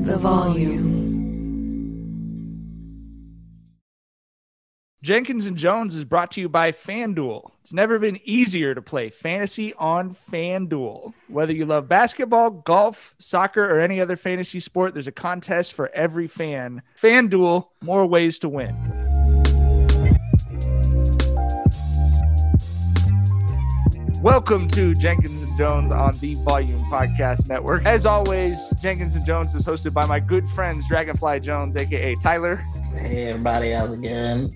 The volume. Jenkins and Jones is brought to you by FanDuel. It's never been easier to play fantasy on FanDuel. Whether you love basketball, golf, soccer, or any other fantasy sport, there's a contest for every fan. FanDuel, more ways to win. Welcome to Jenkins and Jones on the Volume Podcast Network. As always, Jenkins and Jones is hosted by my good friends, Dragonfly Jones, a.k.a. Tyler. Hey, everybody, how's it going?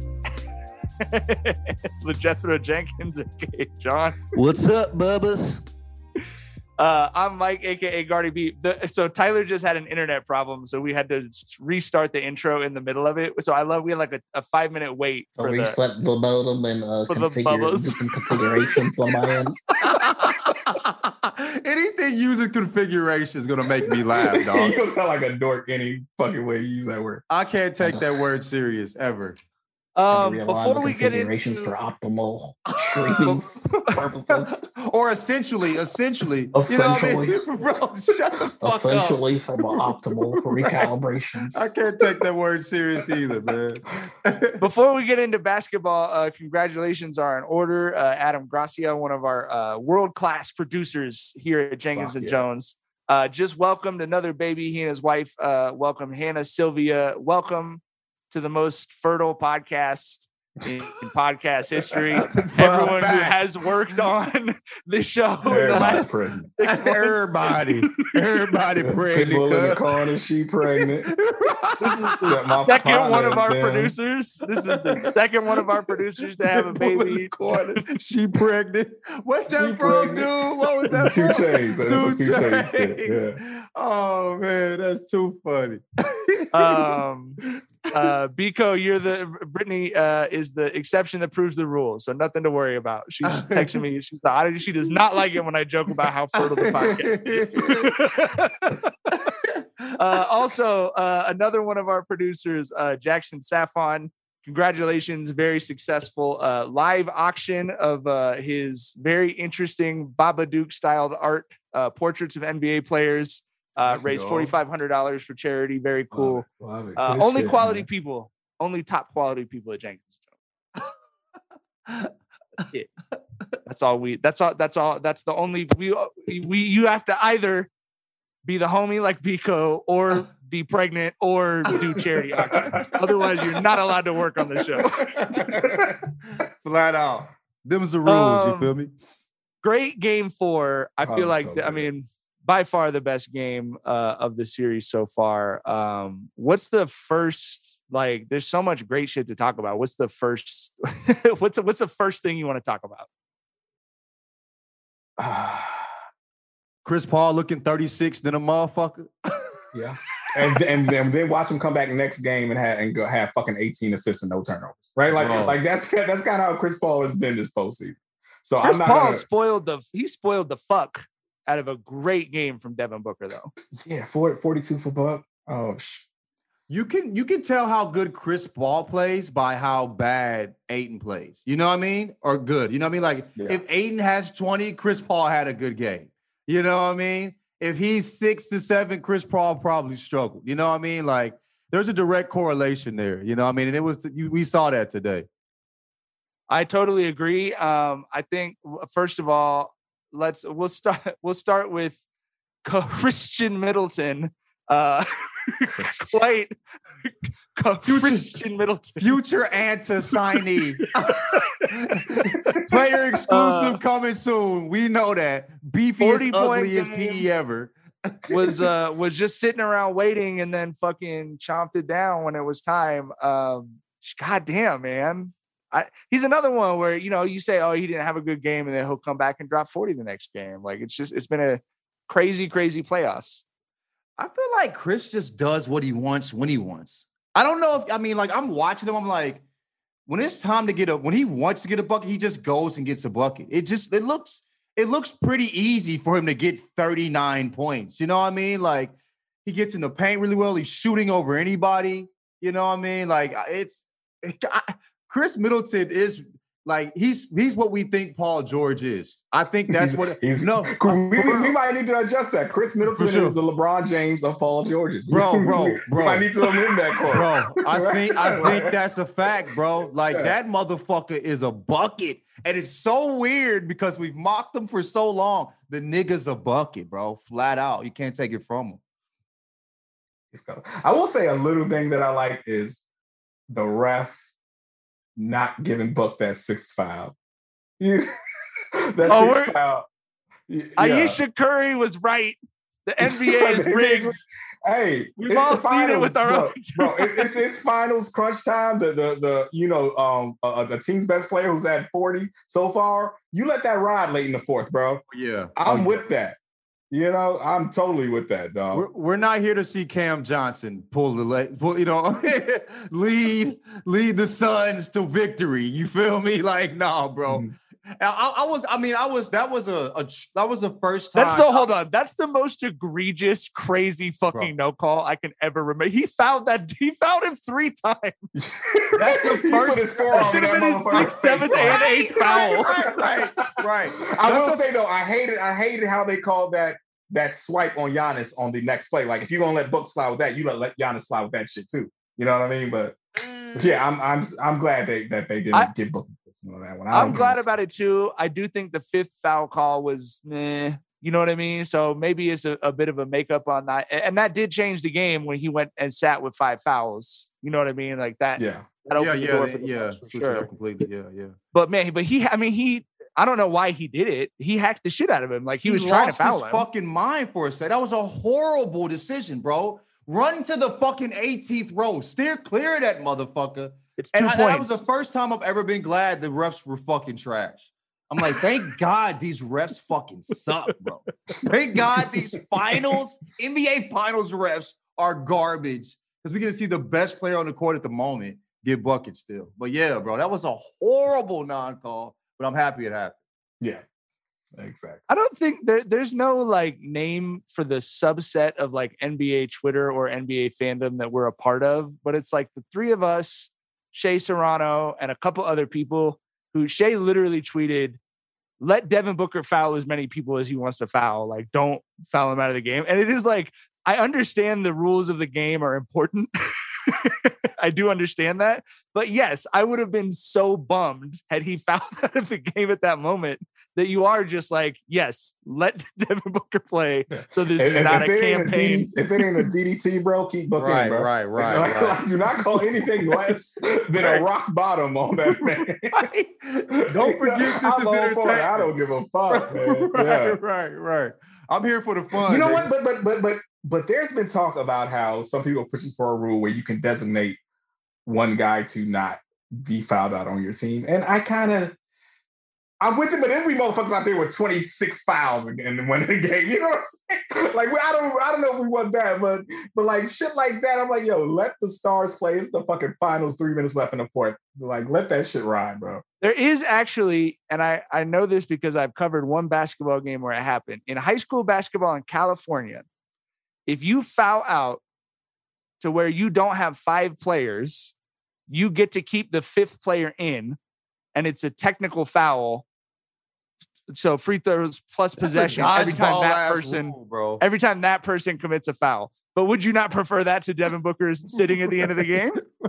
LeJethro Jenkins, aka John. What's up, bubbas? I'm Mike, aka Gardy B. So Tyler just had an internet problem, so we had to restart the intro in the middle of it. So we had like a 5-minute wait for reset the modem and configure some configurations on my end. Anything using configuration is gonna make me laugh, dog. You sound like a dork any fucking way you use that word. I can't take that word serious ever. Before we get into configurations for optimal streaming purposes, or essentially, you know what I mean? Bro, shut the fuck essentially from optimal recalibrations. I can't take that word serious either, man. Before we get into basketball, congratulations are in order. Adam Gracia, one of our world-class producers here at Jenkins and Jones, just welcomed another baby. He and his wife welcome Hannah Sylvia. Welcome to the most fertile podcast in podcast history. Everyone who has worked on this show in the last 6 months. Everybody pregnant. Pitbull in the corner, she pregnant. This is the second one of our producers. This is the second one of our producers to have a baby. She pregnant. What's that from, dude? What was that Two from? Chainz. That's Two a 2 Chainz Chainz. skit, yeah. Oh man, that's too funny. Biko, Brittany is the exception that proves the rule, so nothing to worry about. She's texting me. She does not like it when I joke about how fertile the podcast is. Also, another one of our producers, Jackson Safon. Congratulations, very successful live auction of his very interesting Babadook styled art portraits of NBA players. Raised $4,500 for charity. Very cool. Love it. Only shit, quality man. people, only top quality people at Jenkins. That's it. That's all. That's the only you have to either be the homie like Biko or be pregnant or do charity auctions. Otherwise, you're not allowed to work on the show. Flat out. Them's the rules. You feel me? Great game 4. I feel like, so good. by far the best game of the series so far. What's the first, there's so much great shit to talk about. What's the first, what's the first thing you want to talk about? Chris Paul looking 36 than a motherfucker. Yeah. And then watch him come back next game and go have fucking 18 assists and no turnovers. Right? Like that's kind of how Chris Paul has been this postseason. So Chris I'm not Paul gonna... spoiled the fuck out of a great game from Devin Booker, though. Yeah, 42 for Buck. Oh, You can tell how good Chris Paul plays by how bad Ayton plays. You know what I mean? Or good. You know what I mean? If Ayton has 20, Chris Paul had a good game. You know what I mean? If he's 6 to 7, Chris Paul probably struggled. You know what I mean? There's a direct correlation there. You know what I mean? And we saw that today. I totally agree. I think first of all, we'll start with Christian Middleton. Christian Middleton, future Anta signee, player exclusive coming soon. We know that beefiest, ugliest PE ever. was just sitting around waiting and then fucking chomped it down when it was time. God damn, man. He's another one where, you say, oh, he didn't have a good game, and then he'll come back and drop 40 the next game. It's been a crazy, crazy playoffs. I feel like Chris just does what he wants when he wants. I don't know if, I'm watching him. I'm like, when it's time to when he wants to get a bucket, he just goes and gets a bucket. It looks pretty easy for him to get 39 points. You know what I mean? He gets in the paint really well. He's shooting over anybody. You know what I mean? Chris Middleton Like he's what we think Paul George is. I think that's what. We might need to adjust that. Chris Middleton is the LeBron James of Paul George's. Bro. We might need to amend that quote. Bro, I think that's a fact, bro. Like that motherfucker is a bucket, and it's so weird because we've mocked him for so long. The nigga's a bucket, bro. Flat out, you can't take it from him. I will say a little thing that I like is the ref not giving Book that sixth foul. Sixth foul. Yeah. Ayesha Curry was right. The NBA is rigged. Hey, we've all seen it with our own. Bro, it's finals crunch time. The team's best player who's at 40 so far. You let that ride late in the fourth, bro. Yeah, I'm with that. I'm totally with that, dog. We're not here to see Cam Johnson lead the Suns to victory. You feel me? Like, no, bro. Mm-hmm. That was the first time. Hold on. That's the most egregious, crazy fucking no call I can ever remember. He fouled him 3 times. That's the first. That should have been his 6th, 7th, and 8th foul. Right. I will say though, I hated how they called that swipe on Giannis on the next play. Like if you're gonna let Book slide with that, you let Giannis slide with that shit too. You know what I mean? But yeah, I'm glad that they didn't give Book that one. I'm glad about it too. I do think the 5th foul call was meh. You know what I mean? So maybe it's a bit of a makeup on that. And that did change the game when he went and sat with 5 fouls. You know what I mean? Like that. Yeah. That opened the door for sure. Completely. Yeah. But I don't know why he did it. He hacked the shit out of him. Like he was trying to foul him. Fucking mind for a second. That was a horrible decision, bro. Run to the fucking 18th row. Steer clear of that motherfucker. It's 2 points. That was the first time I've ever been glad the refs were fucking trash. I'm like, thank God these refs fucking suck, bro. Thank God these NBA finals refs are garbage. Because we're going to see the best player on the court at the moment get buckets still. But yeah, bro, that was a horrible non-call, but I'm happy it happened. Yeah, exactly. I don't think there's no like name for the subset of like NBA Twitter or NBA fandom that we're a part of, but it's like the 3 of us, Shea Serrano, and a couple other people who Shea literally tweeted, let Devin Booker foul as many people as he wants to foul. Like, don't foul him out of the game. And it is like, I understand the rules of the game are important. I do understand that. But yes, I would have been so bummed had he fouled out of the game at that moment that you are just like, yes, let Devin Booker play. So this is not a campaign. If it ain't a DDT, bro, keep Booker in, bro. Right. Do not call anything less than a rock bottom on that man. Don't forget this is entertainment. I don't give a fuck, man. Right. I'm here for the fun. You know what? But there's been talk about how some people are pushing for a rule where you can designate one guy to not be fouled out on your team. And I'm with it, but then we motherfuckers out there with 26 fouls and winning the game. You know what I'm saying? Like, I don't know if we want that, but like shit like that, I'm like, yo, let the stars play. It's the fucking finals, 3 minutes left in the fourth. Like, let that shit ride, bro. There is actually, and I know this because I've covered one basketball game where it happened. In high school basketball in California, if you foul out to where you don't have 5 players, you get to keep the 5th player in, and it's a technical foul. So free throws plus possession every time that person commits a foul. But would you not prefer that to Devin Booker sitting at the end of the game?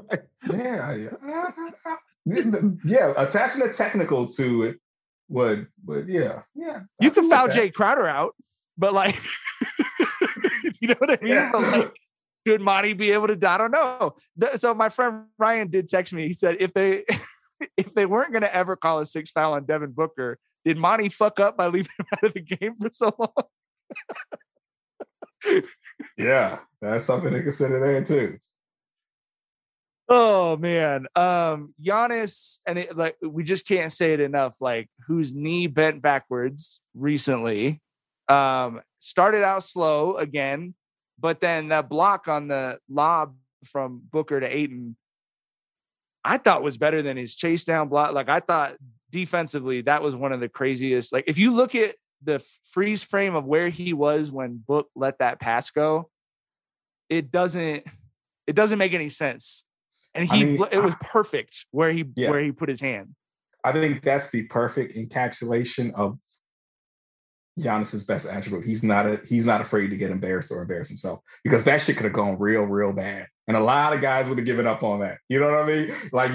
Yeah. Attaching a technical to it would yeah. You can foul Jay Crowder out, but like, you know what I mean? Yeah. But like, should Monty be able to? I don't know. So my friend Ryan did text me. He said if they weren't going to ever call a 6 foul on Devin Booker, did Monty fuck up by leaving him out of the game for so long? Yeah, that's something to consider there too. Oh man, Giannis, and we just can't say it enough. Like, whose knee bent backwards recently, started out slow again, but then that block on the lob from Booker to Ayton, I thought was better than his chase down block. Like, I thought defensively that was one of the craziest. Like, if you look at the freeze frame of where he was when Book let that pass go, it doesn't make any sense. And it was perfect where he put his hand. I think that's the perfect encapsulation of Giannis's best attribute. He's not afraid to get embarrassed or embarrass himself, because that shit could have gone real bad. And a lot of guys would have given up on that. You know what I mean? Like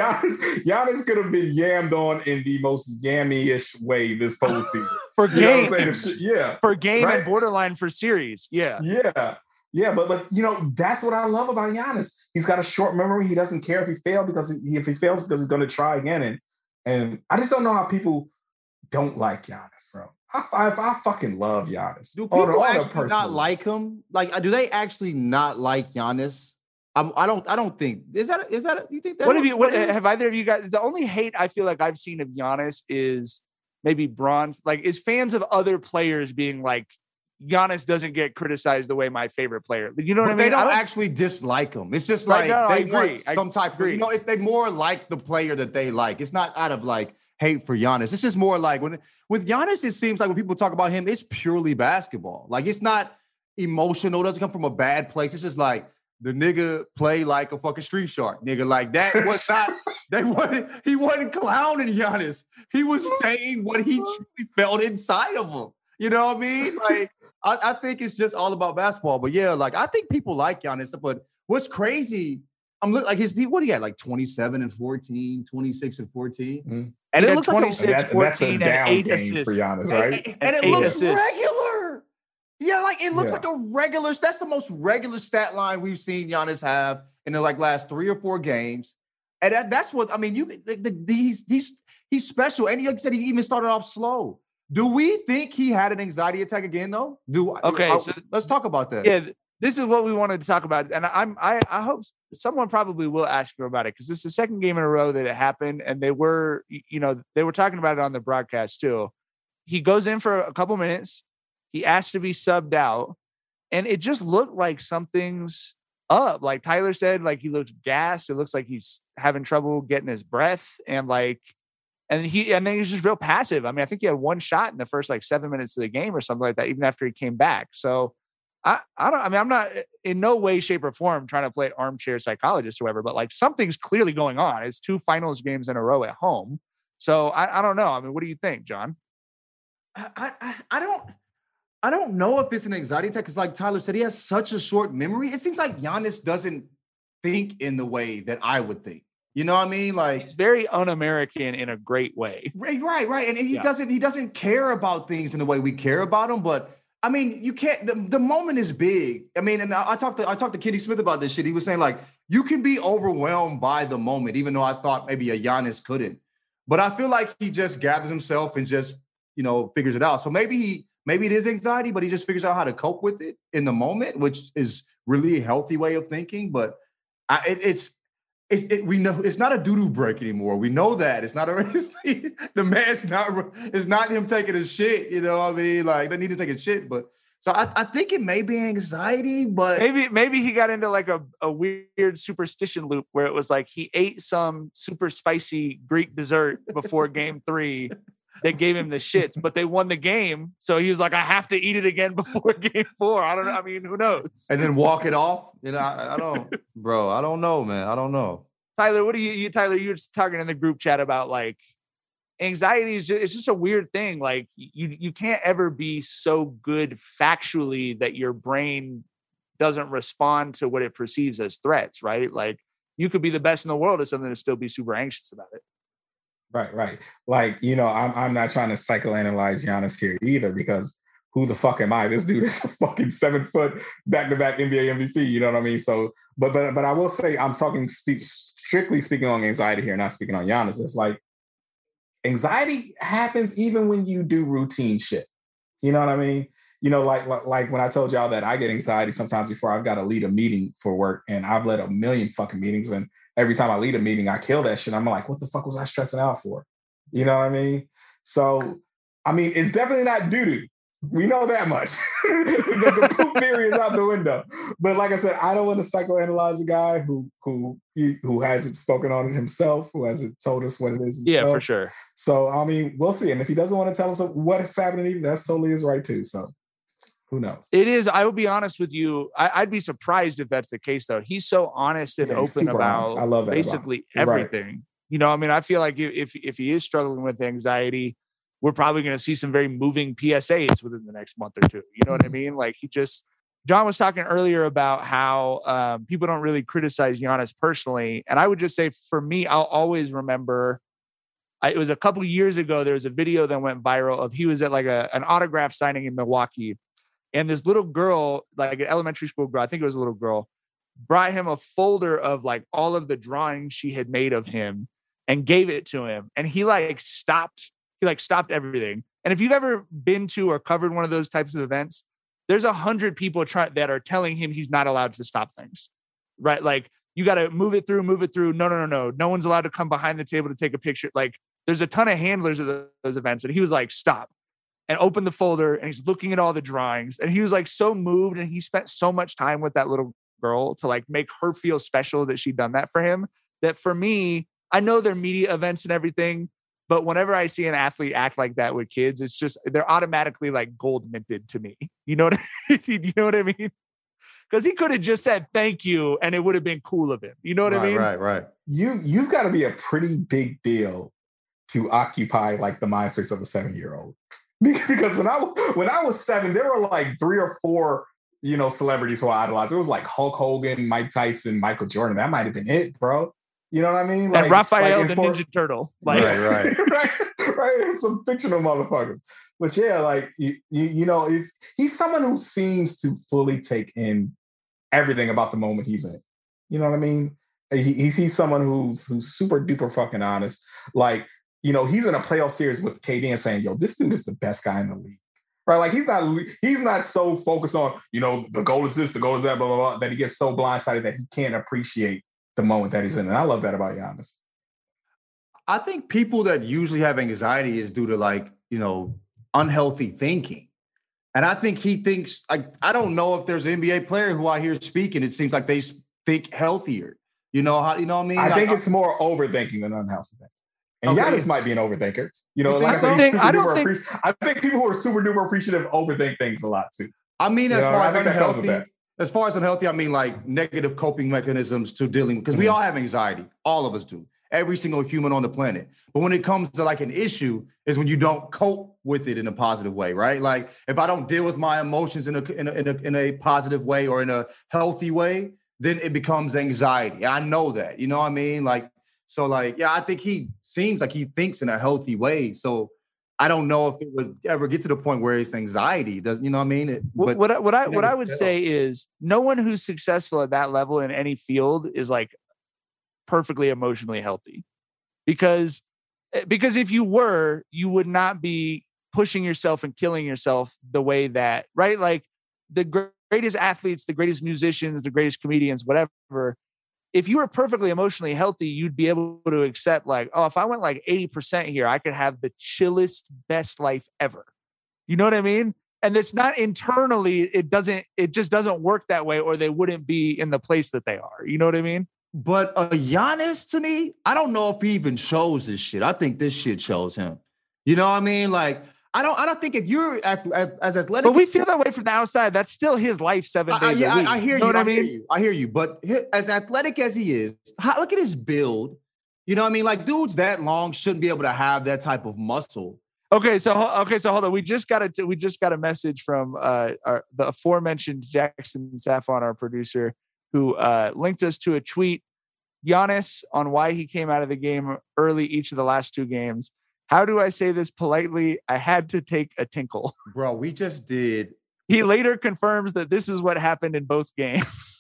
Giannis could have been yammed on in the most yammy-ish way this postseason. For game. Yeah. For game, right? And borderline for series. Yeah. Yeah. Yeah, but that's what I love about Giannis. He's got a short memory. He doesn't care if he fails because he's going to try again. And I just don't know how people don't like Giannis, bro. I fucking love Giannis. Do people actually not like him? Like, do they actually not like Giannis? I don't think. Is that you think that? What have either of you guys? The only hate I feel like I've seen of Giannis is maybe Bronze, like, is fans of other players being like, Giannis doesn't get criticized the way my favorite player. You know what I mean? They don't actually dislike him. It's just like they want some type of, it's they more like the player that they like. It's not out of like hate for Giannis. It's just more like with Giannis, it seems like when people talk about him, it's purely basketball. Like, it's not emotional. It doesn't come from a bad place. It's just like, the nigga play like a fucking street shark, nigga. Like, that was not, he wasn't clowning Giannis. He was saying what he truly felt inside of him. You know what I mean? Like, I think it's just all about basketball. But yeah, like, I think people like Giannis. But what's crazy, I'm looking like what do you got? Like 27 and 14, 26 and 14. Mm-hmm. And it looks 26, like 14 and 8 assists for Giannis, right? And it looks regular. Yeah, like, it looks like a regular. That's the most regular stat line we've seen Giannis have in the last 3 or 4 games. And that's what, I mean, he's special. And like you said, he even started off slow. Do we think he had an anxiety attack again, though? So let's talk about that. Yeah, this is what we wanted to talk about. And I hope someone probably will ask you about it, because this is the second game in a row that it happened. And they were talking about it on the broadcast too. He goes in for a couple minutes. He asked to be subbed out. And it just looked like something's up. Like Tyler said, like, he looked gassed. It looks like he's having trouble getting his breath. And then he's just real passive. I mean, I think he had 1 shot in the first 7 minutes of the game or something like that, even after he came back. So I'm not in no way, shape, or form trying to play armchair psychologist or whatever, but like, something's clearly going on. It's 2 finals games in a row at home. So I don't know. I mean, what do you think, John? I don't know if it's an anxiety attack, because like Tyler said, he has such a short memory. It seems like Giannis doesn't think in the way that I would think. You know what I mean? Like, it's very un-American in a great way. Right. And he doesn't care about things in the way we care about them. But I mean, you can't. The moment is big. I mean, and I talked to Kenny Smith about this shit. He was saying, like, you can be overwhelmed by the moment, even though I thought maybe a Giannis couldn't. But I feel like he just gathers himself and just figures it out. So maybe it is anxiety, but he just figures out how to cope with it in the moment, which is really a healthy way of thinking. But we know it's not a doo-doo break anymore. We know that it's not it's not him taking a shit. You know what I mean? Like, they need to take a shit, but so I think it may be anxiety, but maybe he got into like a weird superstition loop where it was like he ate some super spicy Greek dessert before game 3 that gave him the shits, but they won the game. So he was like, I have to eat it again before game 4. I don't know. I mean, who knows? And then walk it off. I don't, bro. I don't know, man. I don't know. Tyler, what do you Tyler, you're just talking in the group chat about like anxiety it's just a weird thing. Like you can't ever be so good factually that your brain doesn't respond to what it perceives as threats, right? Like, you could be the best in the world at something and still be super anxious about it. Right. Like, I'm not trying to psychoanalyze Giannis here either, because who the fuck am I? This dude is a fucking 7-foot back-to-back NBA MVP. You know what I mean? So, but I will say, I'm strictly speaking on anxiety here, not speaking on Giannis. It's like, anxiety happens even when you do routine shit. You know what I mean? Like when I told y'all that I get anxiety sometimes before I've got to lead a meeting for work, and I've led a million fucking meetings, and every time I lead a meeting, I kill that shit. I'm like, what the fuck was I stressing out for? You know what I mean? So, I mean, it's definitely not doo-doo. We know that much. the poop theory is out the window. But like I said, I don't want to psychoanalyze a guy who hasn't spoken on it himself, who hasn't told us what it is himself. Yeah, for sure. So, I mean, we'll see. And if he doesn't want to tell us what's happening, that's totally his right too. So, who knows? It is. I will be honest with you. I'd be surprised if that's the case, though. He's so honest and open about I love that basically everything. You know, I mean, I feel like if he is struggling with anxiety, we're probably going to see some very moving PSAs within the next month or two. You know what I mean? Like John was talking earlier about how people don't really criticize Giannis personally. And I would just say for me, I'll always remember, it was a couple of years ago, there was a video that went viral of he was at like an autograph signing in Milwaukee. And this little girl, like an elementary school girl, I think it was a little girl, brought him a folder of like all of the drawings she had made of him and gave it to him. And he stopped everything. And if you've ever been to or covered one of those types of events, there's 100 people that are telling him he's not allowed to stop things, right? Like, you got to move it through. No. No one's allowed to come behind the table to take a picture. Like, there's a ton of handlers of those events. And he was like, stop, and opened the folder, and he's looking at all the drawings. And he was like so moved. And he spent so much time with that little girl to like make her feel special that she'd done that for him. That for me, I know they're media events and everything, but whenever I see an athlete act like that with kids, it's just, they're automatically like gold minted to me. You know what you know what I mean? Because he could have just said thank you and it would have been cool of him. You know what I mean? Right. You've got to be a pretty big deal to occupy like the mind space of a 7-year-old. Because when I was 7, there were like 3 or 4, you know, celebrities who I idolized. It was like Hulk Hogan, Mike Tyson, Michael Jordan. That might have been it, bro. You know what I mean? Like, and Raphael the Ninja Turtle. Like, right. Some fictional motherfuckers. But yeah, like you know, he's someone who seems to fully take in everything about the moment he's in. You know what I mean? He's someone who's super duper fucking honest. Like, you know, he's in a playoff series with KD and saying, yo, this dude is the best guy in the league. Right? Like, he's not so focused on, you know, the goal is this, the goal is that, blah, blah, blah, that he gets so blindsided that he can't appreciate the moment that he's in. And I love that about Giannis. I think people that usually have anxiety is due to, like, you know, unhealthy thinking. And I think he thinks, like, I don't know if there's an NBA player who I hear speaking, it seems like they think healthier. You know what I mean? I think it's more overthinking than unhealthy thinking. And Giannis might be an overthinker. You know, like I think people who are super duper appreciative overthink things a lot too. I mean, as far as unhealthy, I mean like negative coping mechanisms to dealing, because we all have anxiety. All of us do. Every single human on the planet. But when it comes to like an issue is when you don't cope with it in a positive way, right? Like, if I don't deal with my emotions in a positive way or in a healthy way, then it becomes anxiety. I know that, you know what I mean? Like, so like, yeah, I think he seems like he thinks in a healthy way. So I don't know if it would ever get to the point where it's anxiety. Does, you know what I mean? What I would say is no one who's successful at that level in any field is like perfectly emotionally healthy, because if you were, you would not be pushing yourself and killing yourself the way that, right? Like, the greatest athletes, the greatest musicians, the greatest comedians, whatever, if you were perfectly emotionally healthy, you'd be able to accept like, oh, if I went like 80% here, I could have the chillest, best life ever. You know what I mean? And it's not internally, it just doesn't work that way, or they wouldn't be in the place that they are. You know what I mean? But Giannis, to me, I don't know if he even shows this shit. I think this shit shows him. You know what I mean? Like, I don't think if you're as athletic, but we feel that way from the outside. That's still his life 7 days a week. I hear you. Know what I mean? I hear you. But as athletic as he is, look at his build. You know what I mean? Like, dudes that long shouldn't be able to have that type of muscle. Okay, so hold on. We just got a message from the aforementioned Jackson Saffon, our producer, who linked us to a tweet. Giannis on why he came out of the game early each of the last 2 games. How do I say this politely? I had to take a tinkle. Bro, we just did. He later confirms that this is what happened in both games.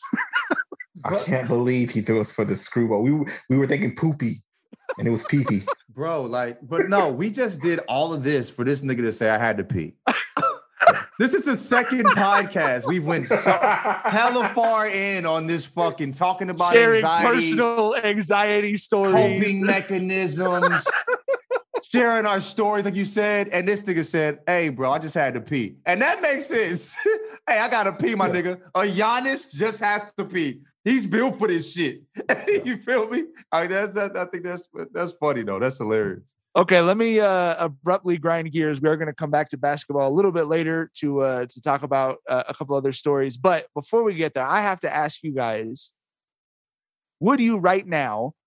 I can't believe he threw us for the screwball. We were thinking poopy, and it was pee-pee. Bro, like, but no, we just did all of this for this nigga to say I had to pee. This is the second podcast we've went so hella far in on this fucking talking about sharing anxiety, personal anxiety stories, coping mechanisms, sharing our stories, like you said. And this nigga said, "Hey, bro, I just had to pee," and that makes sense. Hey, I gotta pee, my nigga. A Giannis just has to pee. He's built for this shit. You feel me? I mean, I think that's funny though. That's hilarious. Okay, let me abruptly grind gears. We are going to come back to basketball a little bit later to talk about a couple other stories. But before we get there, I have to ask you guys, would you right now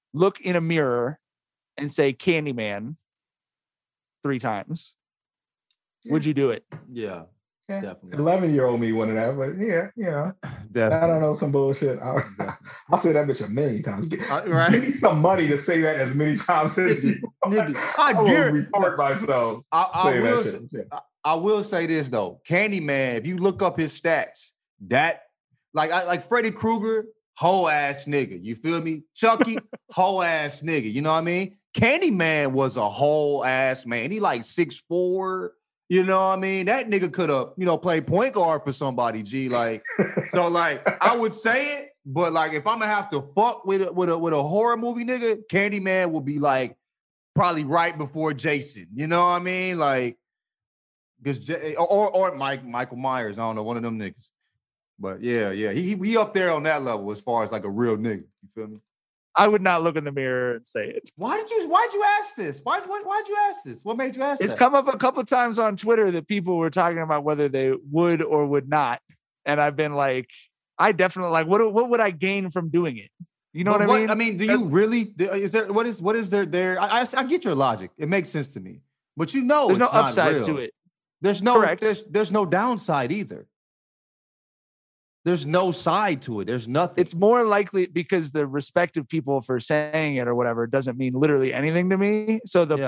look in a mirror and say Candyman 3 times, would you do it? Yeah. Definitely. 11-year-old me wouldn't have, but definitely. I don't know, some bullshit. I'll say that bitch a million times. Right? Give me some money to say that as many times as you. I will report myself. I will say this though, Candyman. If you look up his stats, that like Freddy Krueger, whole ass nigga. You feel me? Chucky, whole ass nigga. You know what I mean? Candyman was a whole ass man. He like 6'4". You know what I mean? That nigga could have, played point guard for somebody, G. Like, so like I would say it, but like if I'm gonna have to fuck with a horror movie nigga, Candyman will be like probably right before Jason. You know what I mean? Like, because or Michael Myers. I don't know, one of them niggas. But yeah, he up there on that level as far as like a real nigga. You feel me? I would not look in the mirror and say it. Why'd you ask this? Why'd you ask this? What made you ask It's come up a couple of times on Twitter that people were talking about whether they would or would not. And I've been like, I definitely like, what would I gain from doing it? You know what I mean? I mean, do you really, what is there? I get your logic. It makes sense to me. But there's no upside to it. There's no downside either. There's no side to it. There's nothing. It's more likely because the respective people for saying it or whatever doesn't mean literally anything to me. So the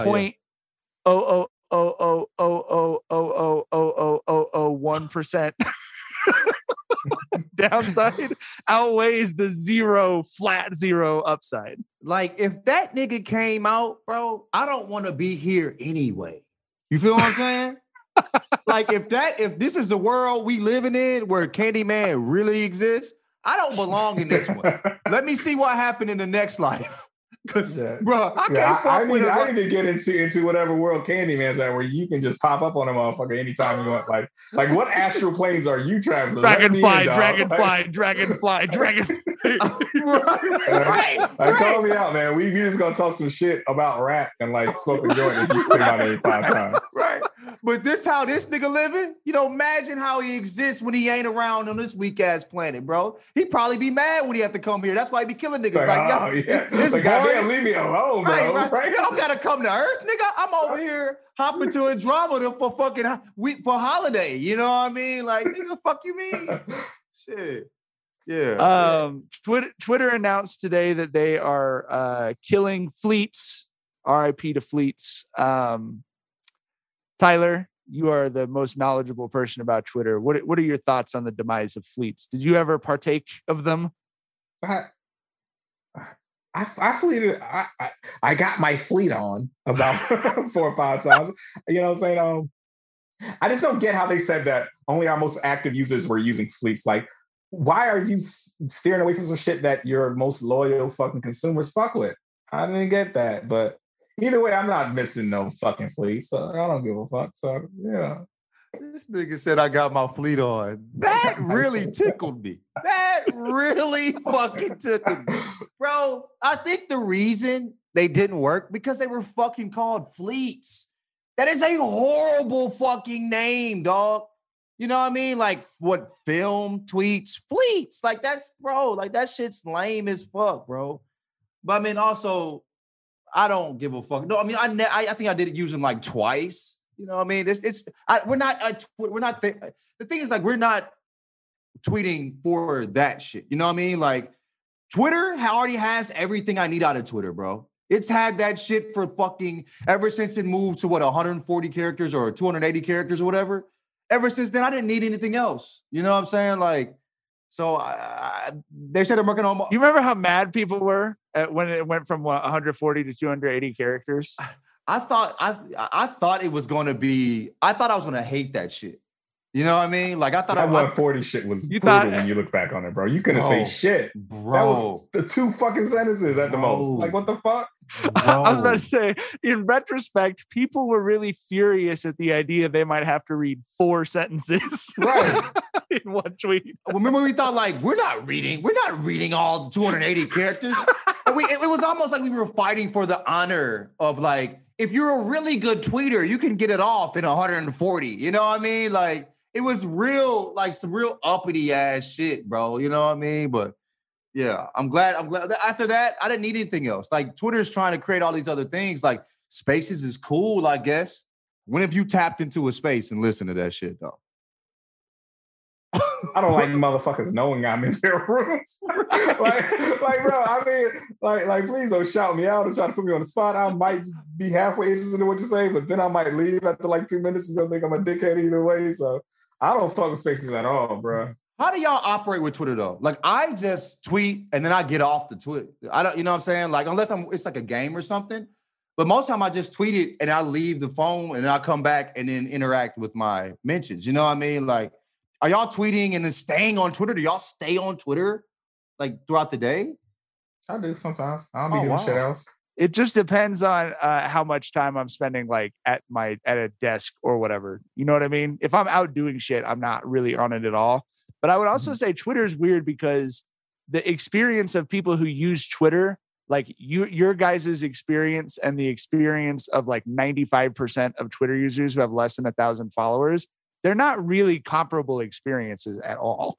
1% downside outweighs the flat zero upside. Like if that nigga came out, bro, I don't want to be here anyway. You feel what I'm saying? Like if this is the world we living in where Candyman really exists, I don't belong in this one. Let me see what happened in the next life. Because, bro, I can't fuck with it. I need to get into whatever world Candyman's at where you can just pop up on a motherfucker anytime you want. Like what astral planes are you traveling? Dragonfly. Right. Call me out, man. We just gonna talk some shit about rap and like smoke a joint if you say my name 5 times. Right. But this how this nigga living? Imagine how he exists when he ain't around on this weak ass planet, bro. He'd probably be mad when he have to come here. That's why he be killing niggas. Goddamn, leave me alone, bro. Right. Y'all gotta come to Earth, nigga. I'm over here hopping to Andromeda for fucking holiday. You know what I mean? Like, nigga, fuck you mean? Shit. Yeah. Twitter announced today that they are killing fleets. RIP to fleets. Tyler, you are the most knowledgeable person about Twitter. What are your thoughts on the demise of fleets? Did you ever partake of them? I fleeted. I got my fleet on about 4 or 5 times. You know what I'm saying? I just don't get how they said that only our most active users were using fleets. Like, why are you steering away from some shit that your most loyal fucking consumers fuck with? I didn't get that, but either way, I'm not missing no fucking fleet, so I don't give a fuck. So yeah. This nigga said I got my fleet on. That really tickled me. That really fucking tickled me. Bro, I think the reason they didn't work because they were fucking called fleets. That is a horrible fucking name, dog. You know what I mean? Like what film tweets, fleets. Like that's, bro, like that shit's lame as fuck, bro. But I mean, also, I don't give a fuck. No, I mean, I think I did use them like twice. You know what I mean? We're not the thing is like, we're not tweeting for that shit. You know what I mean? Like Twitter already has everything I need out of Twitter, bro. It's had that shit for fucking ever since it moved to 140 characters or 280 characters or whatever. Ever since then, I didn't need anything else. You know what I'm saying? Like, so they said I'm working on. You remember how mad people were when it went from 140 to 280 characters? I thought it was going to be. I thought I was going to hate that shit. You know what I mean? Like I thought that 140 shit was brutal when you look back on it, bro. You couldn't say shit, bro. That was the 2 fucking sentences at the most. Like what the fuck? I was about to say, in retrospect, people were really furious at the idea they might have to read 4 sentences, right, in one tweet. Remember, we thought like we're not reading all 280 characters. It was almost like we were fighting for the honor of like, if you're a really good tweeter, you can get it off in 140. You know what I mean? Like it was real, like some real uppity ass shit, bro. You know what I mean? But Yeah, I'm glad. After that, I didn't need anything else. Like Twitter's trying to create all these other things. Like Spaces is cool, I guess. When have you tapped into a space and listened to that shit though? I don't like motherfuckers knowing I'm in their rooms. like, bro, I mean, like, please don't shout me out or try to put me on the spot. I might be halfway interested in what you say, but then I might leave after like 2 minutes and gonna think I'm a dickhead either way. So I don't fuck with Spaces at all, bro. How do y'all operate with Twitter though? Like I just tweet and then I get off the tweet. I don't, you know what I'm saying? Like unless it's like a game or something. But most of the time I just tweet it and I leave the phone and I come back and then interact with my mentions. You know what I mean? Like, are y'all tweeting and then staying on Twitter? Do y'all stay on Twitter like throughout the day? I do sometimes. I don't be doing shit else. It just depends on how much time I'm spending like at a desk or whatever. You know what I mean? If I'm out doing shit, I'm not really on it at all. But I would also say Twitter is weird because the experience of people who use Twitter, like your guys' experience and the experience of like 95% of Twitter users who have less than 1,000 followers, they're not really comparable experiences at all.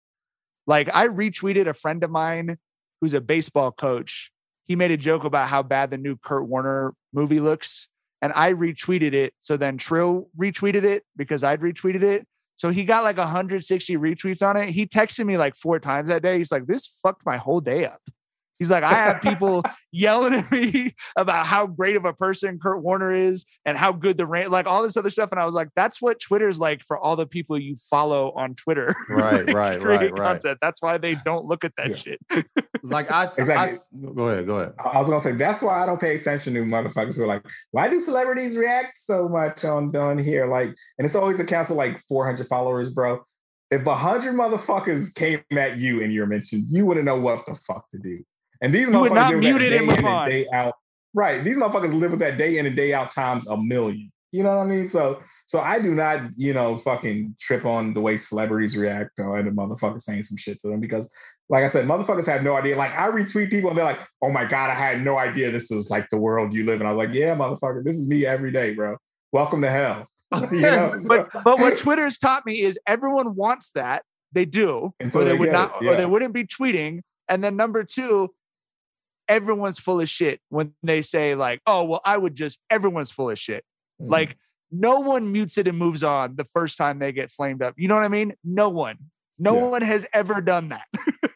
Like I retweeted a friend of mine who's a baseball coach. He made a joke about how bad the new Kurt Warner movie looks. And I retweeted it. So then Trill retweeted it because I'd retweeted it. So he got like 160 retweets on it. He texted me like 4 times that day. He's like, this fucked my whole day up. He's like, I have people yelling at me about how great of a person Kurt Warner is and how good like all this other stuff. And I was like, that's what Twitter's like for all the people you follow on Twitter. Right. Content. That's why they don't look at that shit. Like go ahead. I was gonna say that's why I don't pay attention to motherfuckers who are like, why do celebrities react so much on here? Like, and it's always accounts with like 400 followers, bro. If 100 motherfuckers came at you in your mentions, you wouldn't know what the fuck to do. And these motherfuckers live that day in and day out. Right. These motherfuckers live with that day in and day out times a million. You know what I mean? So I do not, fucking trip on the way celebrities react or the motherfucker saying some shit to them because, like I said, motherfuckers have no idea. Like I retweet people and they're like, oh my God, I had no idea this was like the world you live in. I was like, yeah, motherfucker, this is me every day, bro. Welcome to hell. But what Twitter's taught me is everyone wants that. They do. Or they would not, or they wouldn't be tweeting. And then number 2, everyone's full of shit when they say like, oh, well, everyone's full of shit. Mm. Like no one mutes it and moves on the first time they get flamed up. You know what I mean? No one has ever done that.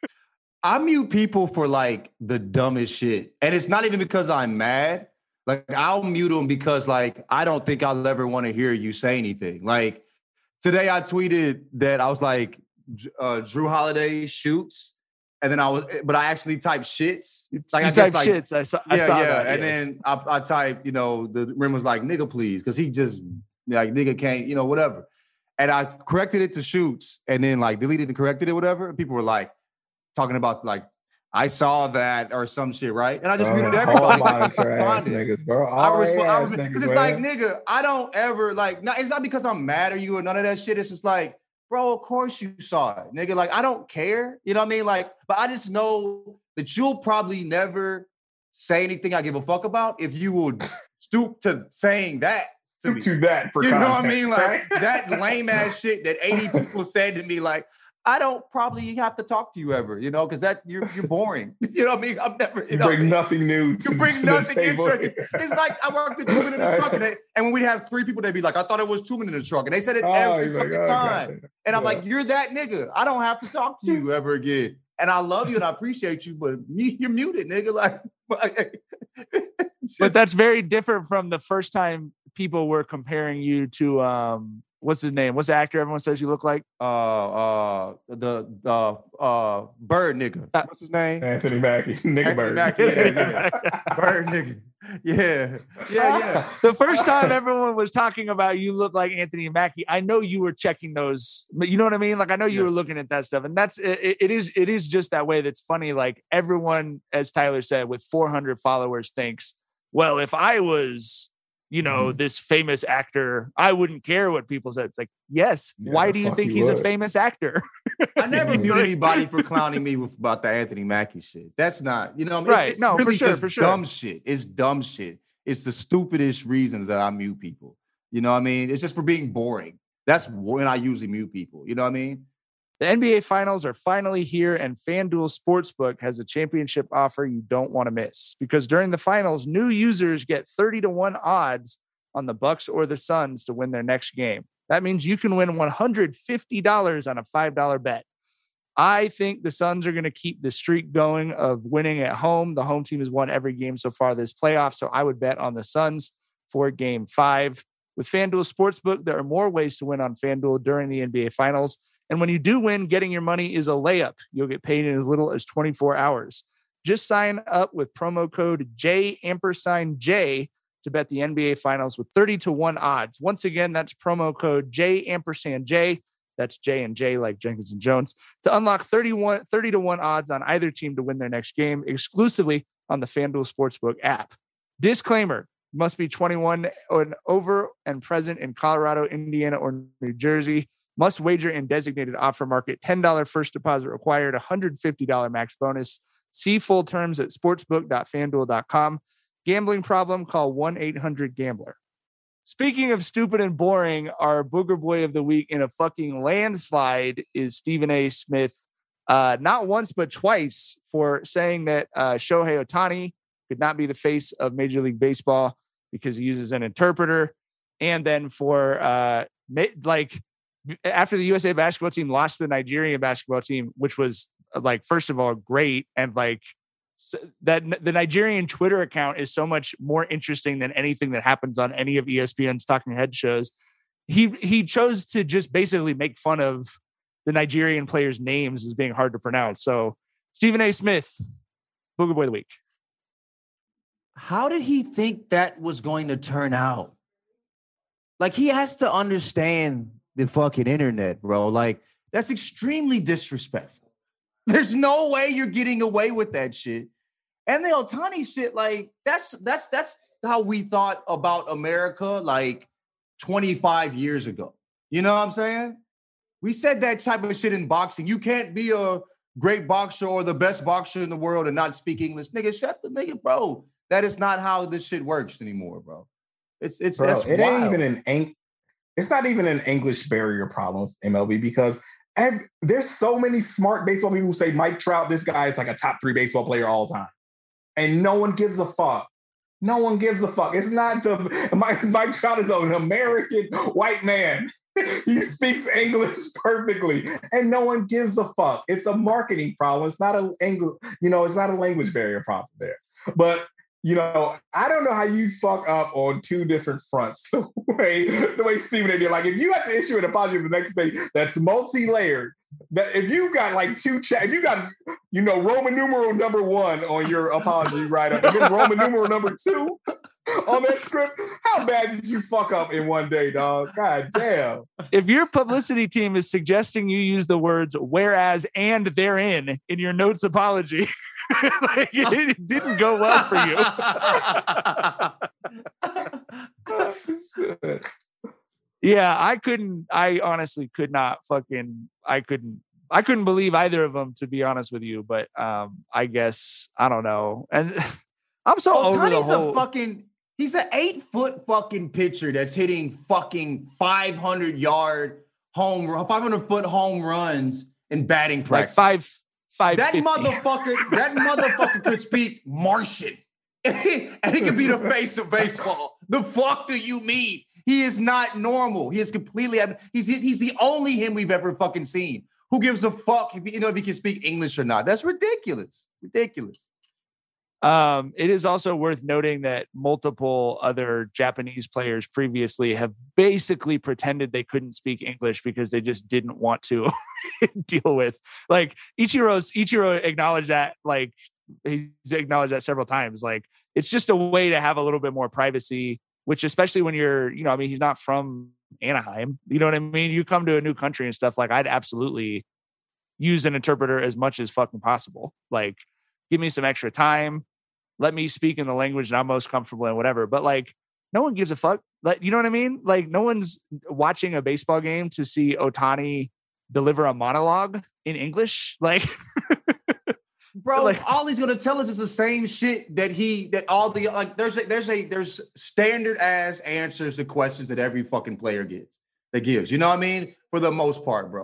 I mute people for like the dumbest shit. And it's not even because I'm mad. Like I'll mute them because like, I don't think I'll ever want to hear you say anything. Like today I tweeted that I was like, Drew Holiday shoots. And then I actually typed shits. Like I typed shits. I saw that. And then I typed, the rim was like, nigga, please. Cause he just like, nigga can't, whatever. And I corrected it to shoots and then like deleted and corrected it, whatever. And people were like talking about like, I saw that or some shit, right? And I just muted everybody. Niggas, bro. I respond because it's like, nigga, I don't ever like, it's not because I'm mad at you or none of that shit. It's just like, bro, of course you saw it, nigga. Like, I don't care. You know what I mean? Like, but I just know that you'll probably never say anything I give a fuck about if you would stoop to saying that to me. To that for you content, know what I mean? Like, right? that lame ass shit that 80 people said to me, like, I don't probably have to talk to you ever, because that you're boring. You know what I mean? I'm never. You bring nothing new. You bring nothing interesting. It's like I worked at 2 minutes in the truck, and when we'd have 3 people, they'd be like, "I thought it was 2 minutes in the truck," and they said it every fucking time. And I'm like, "You're that nigga. I don't have to talk to you ever again." And I love you and I appreciate you, but you're muted, nigga. Like, but that's very different from the first time people were comparing you to what's his name? What's the actor everyone says you look like? The Bird nigga. What's his name? Anthony Mackie. Nigga Bird. Mackie, yeah. Bird nigga. Yeah. The first time everyone was talking about you look like Anthony Mackie, I know you were checking those, but you know what I mean? Like I know you were looking at that stuff. And that's it is just that way that's funny. Like everyone, as Tyler said, with 400 followers thinks, well, if I was this famous actor, I wouldn't care what people said. It's like, yes. Yeah, why do you think he's a famous actor? I never mute anybody for clowning me about the Anthony Mackie shit. That's not, right. It's no, really for sure. Dumb shit. It's dumb shit. It's the stupidest reasons that I mute people. You know what I mean? It's just for being boring. That's when I usually mute people. You know what I mean? The NBA Finals are finally here, and FanDuel Sportsbook has a championship offer you don't want to miss. Because during the finals, new users get 30-1 odds on the Bucks or the Suns to win their next game. That means you can win $150 on a $5 bet. I think the Suns are going to keep the streak going of winning at home. The home team has won every game so far this playoff, so I would bet on the Suns for Game 5. With FanDuel Sportsbook, there are more ways to win on FanDuel during the NBA Finals. And when you do win, getting your money is a layup. You'll get paid in as little as 24 hours. Just sign up with promo code J to bet the NBA Finals with 30-1 odds. Once again, that's promo code J. That's J and J like Jenkins and Jones to unlock 30-1 odds on either team to win their next game exclusively on the FanDuel Sportsbook app. Disclaimer: must be 21 and over and present in Colorado, Indiana, or New Jersey. Must wager in designated offer market. $10 first deposit required. $150 max bonus. See full terms at sportsbook.fanduel.com. Gambling problem? Call 1-800-GAMBLER. Speaking of stupid and boring, our Booger Boy of the Week in a fucking landslide is Stephen A. Smith. Not once, but twice for saying that Shohei Ohtani could not be the face of Major League Baseball because he uses an interpreter. And then for after the USA basketball team lost to the Nigerian basketball team, which was first of all, great. And that the Nigerian Twitter account is so much more interesting than anything that happens on any of ESPN's talking head shows. He chose to just basically make fun of the Nigerian players' names as being hard to pronounce. So Stephen A. Smith, Booger Boy of the Week. How did he think that was going to turn out? He has to understand the fucking internet, bro. That's extremely disrespectful. There's no way you're getting away with that shit. And the Ohtani shit, that's how we thought about America 25 years ago. You know what I'm saying? We said that type of shit in boxing. You can't be a great boxer or the best boxer in the world and not speak English. Nigga, shut the nigga, bro. That is not how this shit works anymore, bro. It's that's it wild. It's not even an English barrier problem with MLB because there's so many smart baseball people who say Mike Trout, this guy is a top 3 baseball player all time. And no one gives a fuck. No one gives a fuck. It's not Mike Trout is an American white man. He speaks English perfectly and no one gives a fuck. It's a marketing problem. It's not it's not a language barrier problem there. But I don't know how you fuck up on 2 different fronts the way Stephen A. did. If you have to issue an apology the next day that's multi-layered, that if you got 2 if you got Roman numeral number 1 on your apology write-up, and then Roman numeral number 2 on that script, how bad did you fuck up in one day, dog? God damn. If your publicity team is suggesting you use the words whereas and therein in your notes apology, it didn't go well for you. Yeah, I honestly could not I couldn't believe either of them, to be honest with you. But I guess, I don't know. And I'm so over the whole... He's an 8-foot fucking pitcher that's hitting fucking 500-foot home runs in batting practice. 550. That motherfucker could speak Martian. And he could be the face of baseball. The fuck do you mean? He is not normal. He is completely... He's the only him we've ever fucking seen. Who gives a fuck if he can speak English or not? That's ridiculous. Ridiculous. It is also worth noting that multiple other Japanese players previously have basically pretended they couldn't speak English because they just didn't want to deal with. Ichiro acknowledged that. He's acknowledged that several times. It's just a way to have a little bit more privacy, which especially when you're, he's not from Anaheim. You know what I mean? You come to a new country and stuff. I'd absolutely use an interpreter as much as fucking possible. Give me some extra time. Let me speak in the language that I'm most comfortable in, whatever. But no one gives a fuck. You know what I mean? No one's watching a baseball game to see Ohtani deliver a monologue in English. Bro, all he's gonna tell us is the same shit that there's standard ass answers to questions that every fucking player gives. You know what I mean? For the most part, bro.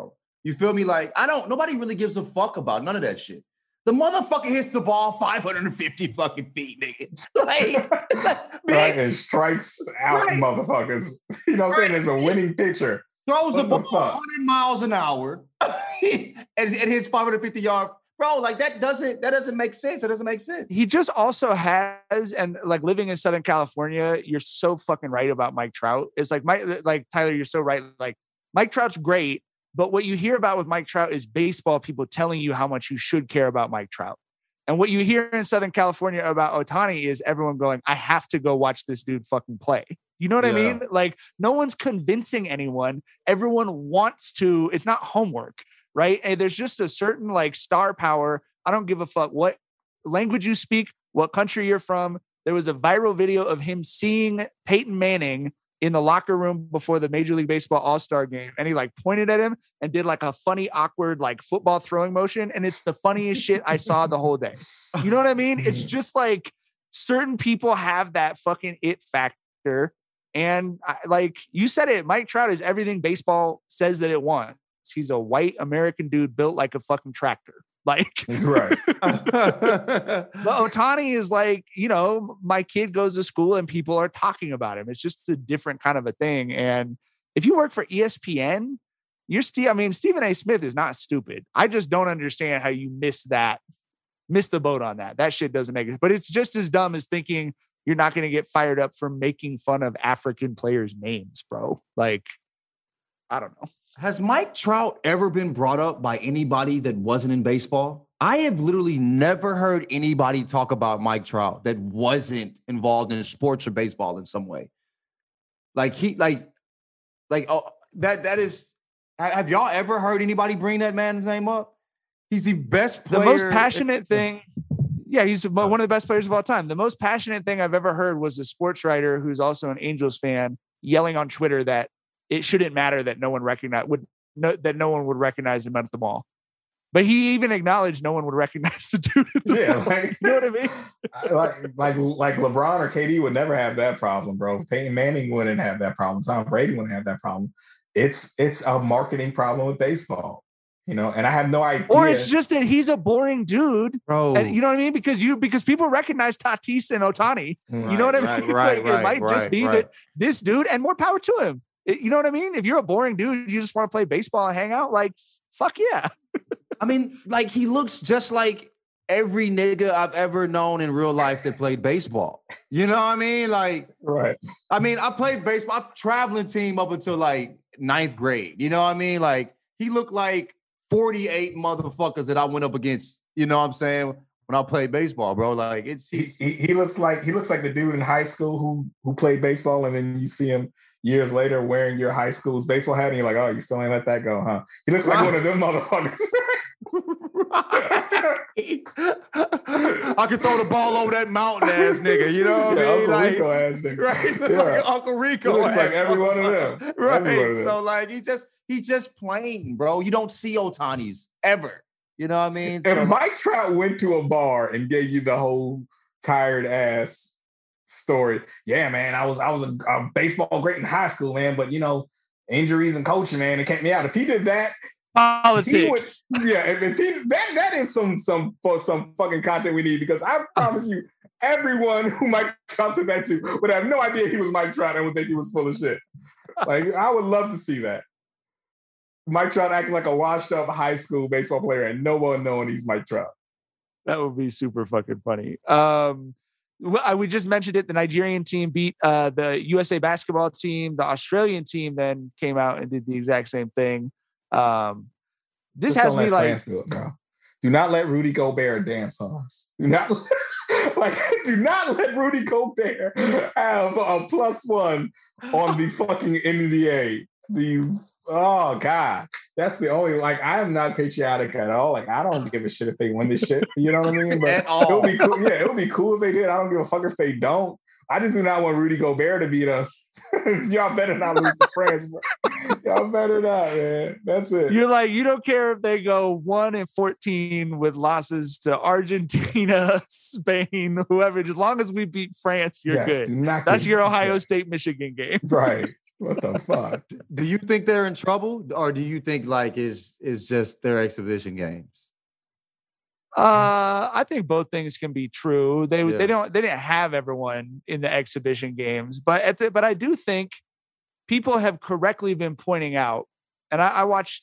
You feel me? Like, nobody really gives a fuck about none of that shit. The motherfucker hits the ball 550 fucking feet, nigga. Like right, and strikes out motherfuckers. You know what I'm saying? It's a winning pitcher. Throws the ball 100 miles an hour and hits 550 yards. Bro, like that doesn't make sense. That doesn't make sense. He just also has, and like living in Southern California, you're so fucking right about Mike Trout. It's like Tyler, you're so right. Like Mike Trout's great, but what you hear about with Mike Trout is baseball people telling you how much you should care about Mike Trout. And what you hear in Southern California about Ohtani is everyone going, I have to go watch this dude fucking play. You know what I mean? Like no one's convincing anyone. Everyone wants to. It's not homework. Right. And there's just a certain like star power. I don't give a fuck what language you speak, what country you're from. There was a viral video of him seeing Peyton Manning in the locker room before the Major League Baseball All-Star game. And he like pointed at him and did like a funny, awkward, like football throwing motion. And it's the funniest shit I saw the whole day. You know what I mean? It's just like certain people have that fucking it factor. And like you said it, Mike Trout is everything baseball says that it wants. He's a white American dude built like a fucking tractor. Like, right. But Ohtani is like, you know, my kid goes to school and people are talking about him. It's just a different kind of a thing. And if you work for ESPN, Stephen A. Smith is not stupid. I just don't understand how you miss the boat on that. That shit doesn't make sense. But it's just as dumb as thinking you're not going to get fired up for making fun of African players' names, bro. Like, I don't know. Has Mike Trout ever been brought up by anybody that wasn't in baseball? I have literally never heard anybody talk about Mike Trout that wasn't involved in sports or baseball in some way. Like that is. Have y'all ever heard anybody bring that man's name up? He's the best player. The most passionate thing. Yeah, he's one of the best players of all time. The most passionate thing I've ever heard was a sports writer who's also an Angels fan yelling on Twitter that it shouldn't matter that no one would recognize him at the mall. But he even acknowledged no one would recognize the dude at the mall. Like, you know what I mean? like LeBron or KD would never have that problem, bro. Peyton Manning wouldn't have that problem. Tom Brady wouldn't have that problem. It's a marketing problem with baseball, you know. And I have no idea. Or it's just that he's a boring dude, bro. And you know what I mean? Because people recognize Tatis and Ohtani. You know what I mean? It might just be that this dude, and more power to him. You know what I mean? If you're a boring dude, you just want to play baseball and hang out, like, fuck yeah. I mean, like, he looks just like every nigga I've ever known in real life that played baseball. You know what I mean? Like, right. I mean, I played baseball, I'm traveling team up until like 9th grade. You know what I mean? Like, he looked like 48 motherfuckers that I went up against, you know what I'm saying? When I played baseball, bro. Like, he looks like the dude in high school who played baseball, and then you see him years later wearing your high school's baseball hat, and you're like, oh, you still ain't let that go, huh? He looks like one of them motherfuckers. I could throw the ball over that mountain ass nigga, you know what I mean? Uncle Rico ass nigga. Right? Yeah. Like Uncle Rico. He looks like every one of them. Right. So like he's just playing, bro. You don't see Ohtani's ever. You know what I mean? If Mike Trout went to a bar and gave you the whole tired ass story, yeah, man, I was a baseball great in high school, man, but you know, injuries and coaching, man, it kept me out. If he did that, politics, that is some fucking content we need, because I promise you, everyone who Mike Trout said that to would have no idea he was Mike Trout and would think he was full of shit. Like, I would love to see that. Mike Trout acting like a washed up high school baseball player and no one knowing he's Mike Trout. That would be super fucking funny. We just mentioned it. The Nigerian team beat the USA basketball team. The Australian team then came out and did the exact same thing. This has me like, France do it, bro. Do not let Rudy Gobert dance on us. Do not let Rudy Gobert have a +1 on the fucking NBA. Oh God, that's the only, like, I am not patriotic at all. Like, I don't give a shit if they win this shit. You know what I mean? But it'll be cool. Yeah, it'll be cool if they did. I don't give a fuck if they don't. I just do not want Rudy Gobert to beat us. Y'all better not lose to France, bro. Y'all better not, man. That's it. You're like, you don't care if they go 1-14 with losses to Argentina, Spain, whoever. As long as we beat France, you're good. That's your Ohio State, Michigan game. Right. What the fuck? Do you think they're in trouble, or do you think like is just their exhibition games? I think both things can be true. They didn't have everyone in the exhibition games, but I do think people have correctly been pointing out, and I watched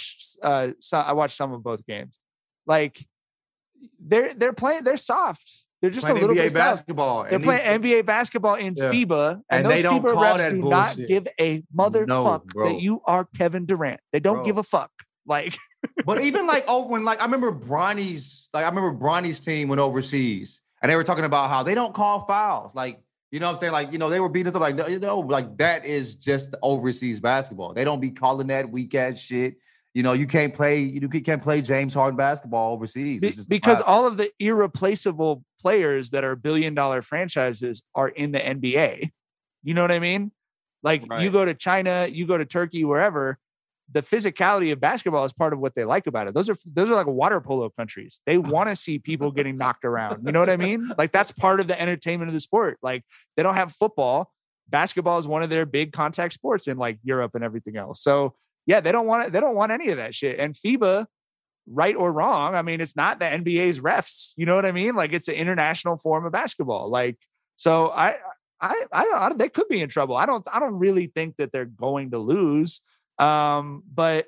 some of both games. Like they're playing, they're soft. They're just playing a little NBA bit basketball. They're playing NBA basketball in FIBA, and those FIBA refs do not give a motherfuck that you are Kevin Durant. They don't give a fuck. Like, but even like when like I remember Bronny's team went overseas, and they were talking about how they don't call fouls. Like, you know what I'm saying? Like, you know, they were beating us up like, no, like that is just overseas basketball. They don't be calling that weak ass shit. You know, you can't play James Harden basketball overseas. Because all of the irreplaceable players that are billion-dollar franchises are in the NBA. You know what I mean? Like, you go to China, you go to Turkey, wherever, the physicality of basketball is part of what they like about it. Those are like water polo countries. They want to see people getting knocked around. You know what I mean? Like, that's part of the entertainment of the sport. Like, they don't have football. Basketball is one of their big contact sports in like Europe and everything else. So yeah, they don't want it. They don't want any of that shit. And FIBA, right or wrong, I mean, it's not the NBA's refs. You know what I mean? Like, it's an international form of basketball. Like, so I they could be in trouble. I don't really think that they're going to lose. But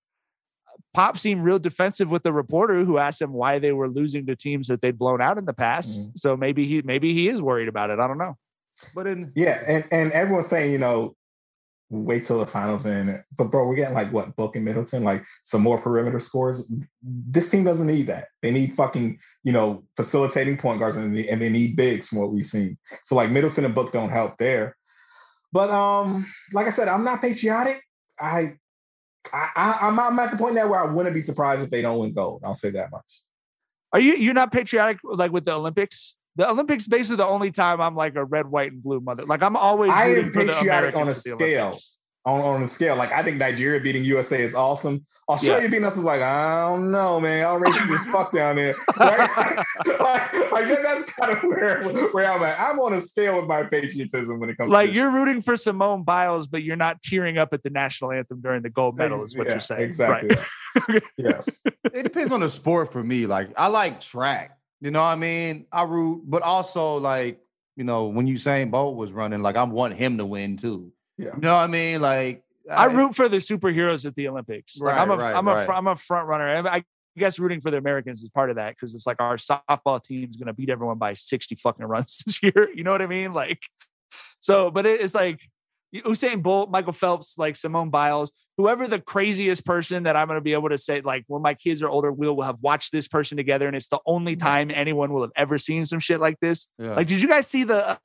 Pop seemed real defensive with the reporter who asked him why they were losing to teams that they'd blown out in the past. Mm-hmm. So maybe he is worried about it. I don't know. But and everyone's saying, you know, wait till the finals in. But bro, we're getting like what, Book and Middleton, like some more perimeter scores. This team doesn't need that. They need fucking, you know, facilitating point guards, and they need bigs from what we've seen. So like Middleton and Book don't help there. But like I said, I'm not patriotic. I'm at the point now where I wouldn't be surprised if they don't win gold. I'll say that much. Are you're not patriotic like with the Olympics? The Olympics basically the only time I'm like a red, white, and blue mother. Like, I'm always am patriotic on a scale. On a scale, like I think Nigeria beating USA is awesome. Australia beating us is like, I don't know, man. I'll racist as fuck down there. Right? like that's kind of where I'm at. I'm on a scale with my patriotism when it comes like to you're rooting for Simone Biles, but you're not tearing up at the national anthem during the gold medal, is what you're saying. Exactly. Right. Yes. It depends on the sport for me. Like, I like track. You know what I mean? I root, but also like, you know, when Usain Bolt was running, like I want him to win too. Yeah. You know what I mean? Like, I root for the superheroes at the Olympics. Like, I'm a front runner. I guess rooting for the Americans is part of that, because it's like our softball team's going to beat everyone by 60 fucking runs this year. You know what I mean? Like, so, but it's like Usain Bolt, Michael Phelps, like Simone Biles, whoever the craziest person that I'm going to be able to say, like, when my kids are older, we'll have watched this person together, and it's the only time anyone will have ever seen some shit like this. Yeah. Like, did you guys see the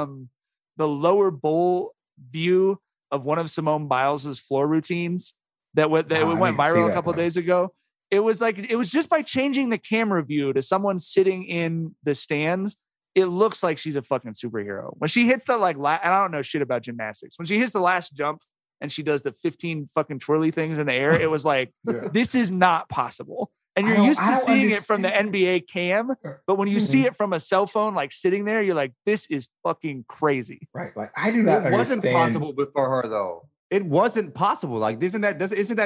lower bowl view of one of Simone Biles's floor routines that went viral a couple of days ago? It was just by changing the camera view to someone sitting in the stands, it looks like she's a fucking superhero. When she hits the and I don't know shit about gymnastics. When she hits the last jump and she does the 15 fucking twirly things in the air, it was like, this is not possible. And you're used to seeing it from the NBA cam, but when you see it from a cell phone, like sitting there, you're like, this is fucking crazy. Right. Like, I do not understand. It wasn't possible before her though. It wasn't possible. Like, isn't that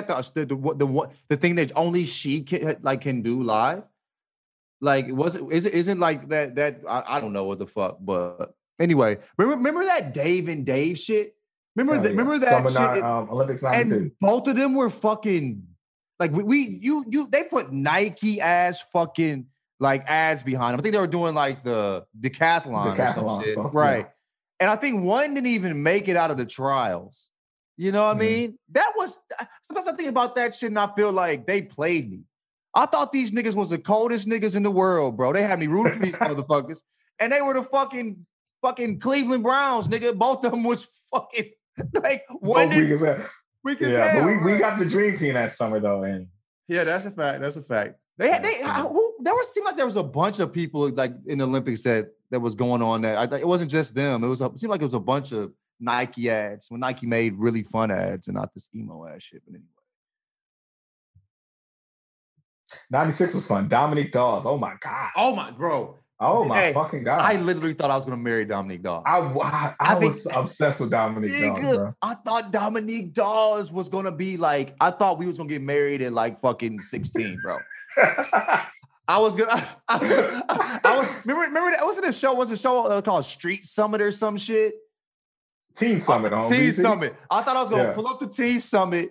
the thing that only she can do live? Like, isn't like that I don't know what the fuck, but anyway, remember that Dave and Dave shit? Remember that Summer shit? Olympics 92. And both of them were fucking like they put Nike ass fucking like ads behind them. I think they were doing like the decathlon or some shit. Right. Yeah. And I think one didn't even make it out of the trials. You know what I mean? That was sometimes I think about that shit and I feel like they played me. I thought these niggas was the coldest niggas in the world, bro. They had me rooting for these motherfuckers. And they were the fucking Cleveland Browns, nigga. Both of them was fucking like one. We got the dream team that summer though, and yeah, that's a fact. Seemed like there was a bunch of people like in the Olympics that was going on that. It wasn't just them. It seemed like it was a bunch of Nike ads when Nike made really fun ads and not this emo ass shit. But anyway. 96 was fun. Dominique Dawes. Oh my God. Oh my bro. Oh my fucking God. I literally thought I was gonna marry Dominique Dawes. I was obsessed with Dominique Dawes, bro. I thought Dominique Dawes was gonna be like, I thought we was gonna get married at like fucking 16, bro. I was gonna remember that wasn't a show called Street Summit or some shit? Teen Summit on Teen BT. Summit. I thought I was gonna pull up the Teen Summit.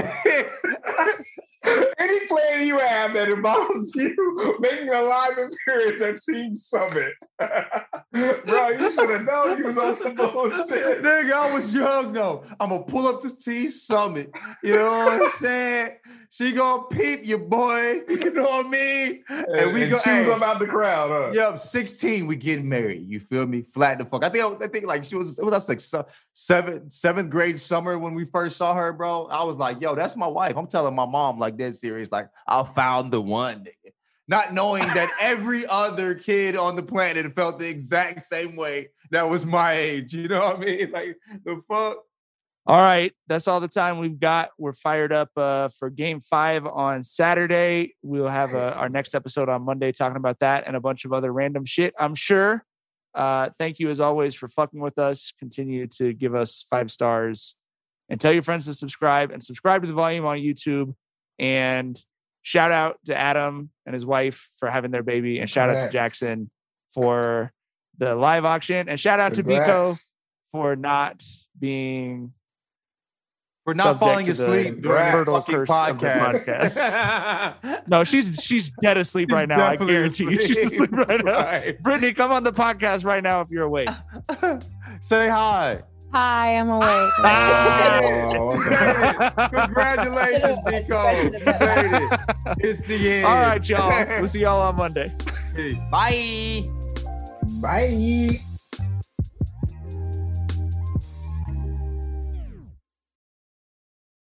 Any plan you have that involves you making a live appearance at Teen Summit. Bro, you should have known you was on some bullshit. Nigga, I was young though. I'm gonna pull up this Teen Summit. You know what I'm saying? She gonna peep you, boy. You know what I mean? And we go choose about the crowd, huh? Yep, 16, we getting married. You feel me? Flat the fuck. I think like it was like seventh grade summer when we first saw her, bro. I was like, yo, that's my wife. I'm telling my mom like dead serious, like I found the one, nigga. Not knowing that every other kid on the planet felt the exact same way that was my age. You know what I mean? Like the fuck. All right, that's all the time we've got. We're fired up for Game 5 on Saturday. We'll have our next episode on Monday talking about that and a bunch of other random shit, I'm sure. Thank you, as always, for fucking with us. Continue to give us 5 stars. And tell your friends to subscribe. And subscribe to The Volume on YouTube. And shout out to Adam and his wife for having their baby. And shout out to Jackson for the live auction. And shout out to Biko for not being... We're not falling asleep during the fucking podcast. No, she's dead asleep right now. I guarantee you. She's asleep right now. Right. Brittany, come on the podcast right now if you're awake. Say hi. Hi, I'm awake. Congratulations, Biko. You made it. It's the end. All right, y'all. We'll see y'all on Monday. Peace. Bye. Bye.